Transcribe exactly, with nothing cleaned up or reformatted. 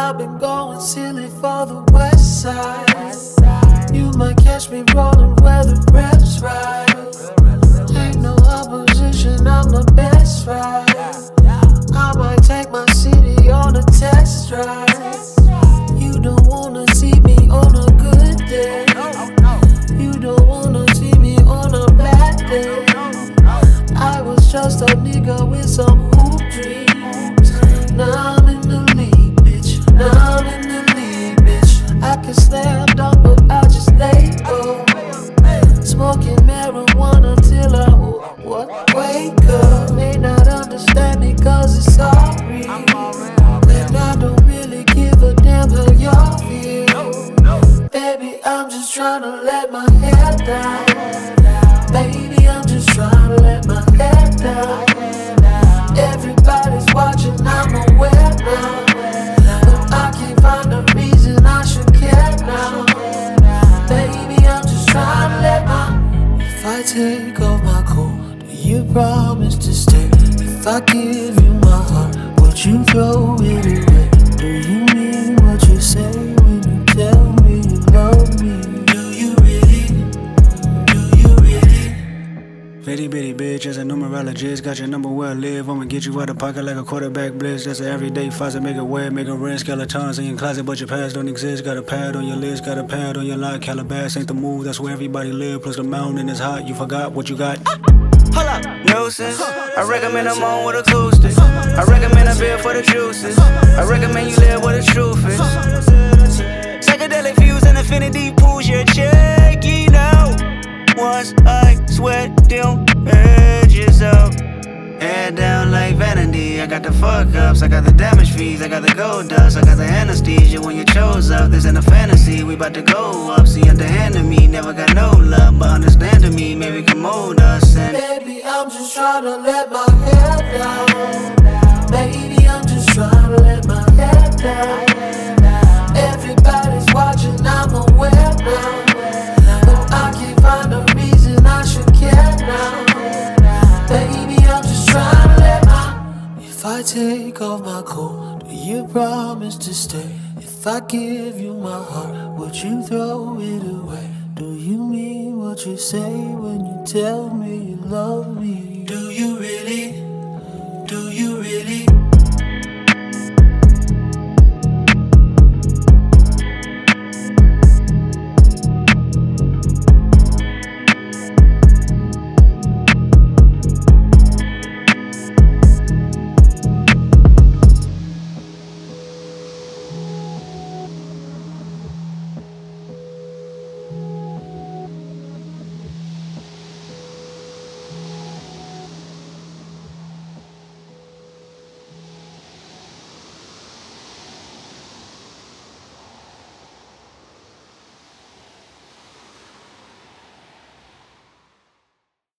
I've been going silly for the west side. You might catch me rolling where the reps ride. Ain't no opposition, I'm the best ride. I might take my city on a test drive. You don't wanna see me on a good day. You don't wanna see me on a bad day. I was just a nigga with some hoop dreams. Now I'm in the league, bitch. Now I'm in the league, bitch. I can slam dunk, but I just lay low. Smoking marijuana till I what, wake up. May not understand me cause it's all real. And I don't really give a damn how y'all feel. Baby, I'm just tryna let my hair down. Baby, I'm just tryna let my hair down. Everybody's watching, I'm aware now. But I can't find a reason I should care now. Baby, I'm just tryna let my. If I take off my coat, do you promise to stay? If I give you my heart, would you throw it away? Do you mean what you say when you tell me you love me? Do you really? Do you really? Bitty bitty bitch, as a numerologist, got your number where I live. I'ma get you out of pocket like a quarterback blitz. That's an everyday faucet, make it wet, make it rinse. Skeletons in your closet, but your past don't exist. Got a pad on your list, got a pad on your line. Calabas ain't the move, that's where everybody live. Plus the mountain is hot, you forgot what you got. Hold up, nuisance. I recommend I'm on with acoustics. I recommend a beer for the juices. I recommend you live where the truth is. Psychedelic views and infinity pools your check, you know. Once I sweat them edges out. Head down like vanity. I got the fuck ups, I got the damage fees, I got the gold dust, I got the anesthesia when you chose up. This ain't a fantasy, we bout to go up. See, underhanded me, never got no love, but understanding me, maybe can mold us. And baby, I'm just tryna let my hair down. Baby, I'm just tryna let my hair down. Everybody's watching, I'm aware now. But I can't find a reason I should care now. Baby, I'm just tryna let my. If I take off my coat, do you promise to stay? If I give you my heart, would you throw it away? Do you mean what you say when you tell me you love me? Do you really?